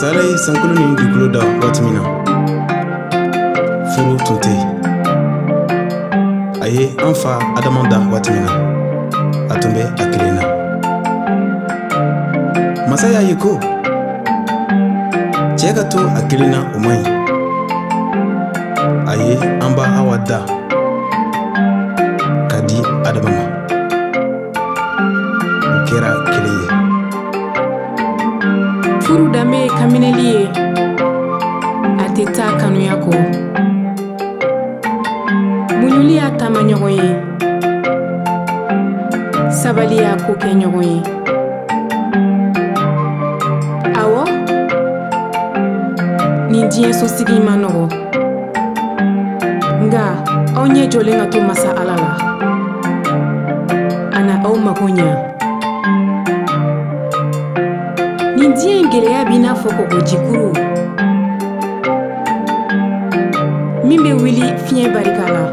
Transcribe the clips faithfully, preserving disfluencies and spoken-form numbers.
masala ye sankolo ni dugukolo da waati min na furu tun tɛ yen. A ye an fa Adama da waati min na a tun bɛ a kelen na. Masa y'a ye ko cɛ ka to a kelen na o man ɲi. A ye an ba Awa da ka di Adama ma. O kɛra kelen ye. Furu danbe ye kaminɛli ye, a tɛ taa kanuya kɔ. Muɲuli y'a taama ɲɔgɔn ye, sabali y'a ko kɛ ɲɔgɔn ye. Awɔ, nin diɲɛ sosigi ma nɔgɔ, nka aw ɲɛ jɔlen ka to masa Ala la, a na aw mago ɲa. Nin diɲɛ in gɛlɛya b'i n'a fɔ kɔgɔjikuru min bɛ wuli fiɲɛ barika la,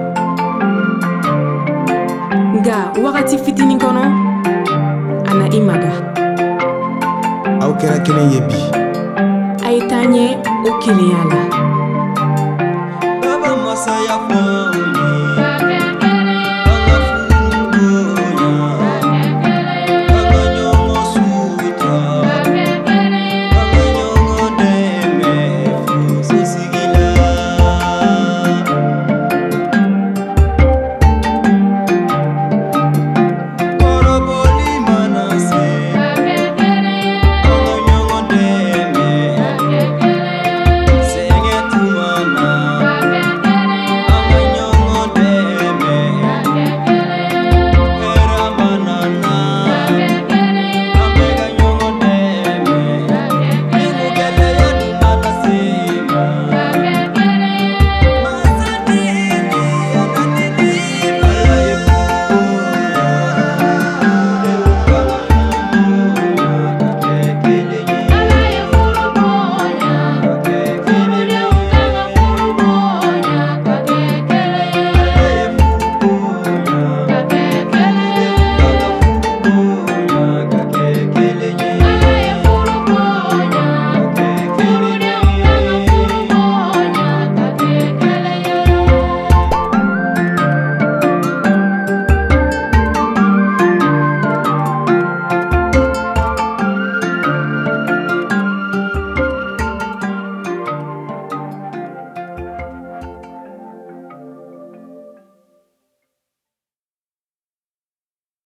nka wagati fitinin kɔnɔ a na i maga. Aw kɛra kelen ye bi. A ye taa ɲɛ o kelenya la. Baba masaya fɔ